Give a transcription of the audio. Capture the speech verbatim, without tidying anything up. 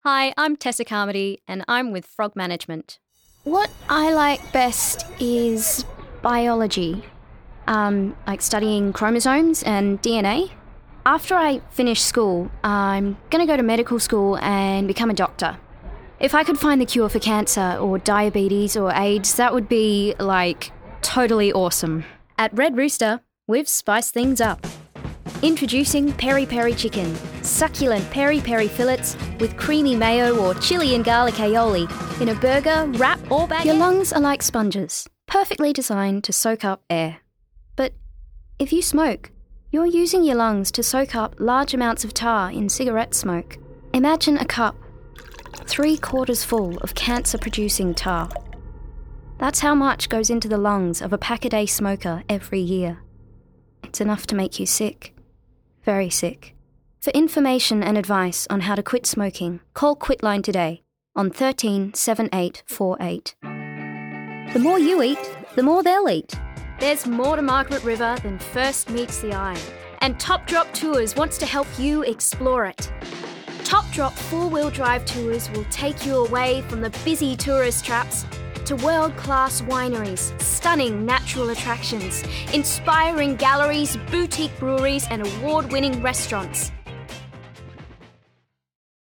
Hi, I'm Tessa Carmody and I'm with Frog Management. What I like best is biology, um, like studying chromosomes and D N A. After I finish school, I'm going to go to medical school and become a doctor. If I could find the cure for cancer or diabetes or AIDS, that would be, like, totally awesome. At Red Rooster, we've spiced things up. Introducing Peri Peri Chicken. Succulent peri peri fillets with creamy mayo or chili and garlic aioli in a burger, wrap or baguette. Your lungs are like sponges, perfectly designed to soak up air. But if you smoke, you're using your lungs to soak up large amounts of tar in cigarette smoke. Imagine a cup, three quarters full of cancer-producing tar. That's how much goes into the lungs of a pack-a-day smoker every year. It's enough to make you sick. Very sick. For information and advice on how to quit smoking, call Quitline today on one three seven eight four eight. The more you eat, the more they'll eat. There's more to Margaret River than first meets the eye. And Top Drop Tours wants to help you explore it. Top Drop four-wheel drive tours will take you away from the busy tourist traps to world-class wineries, stunning natural attractions, inspiring galleries, boutique breweries and award-winning restaurants.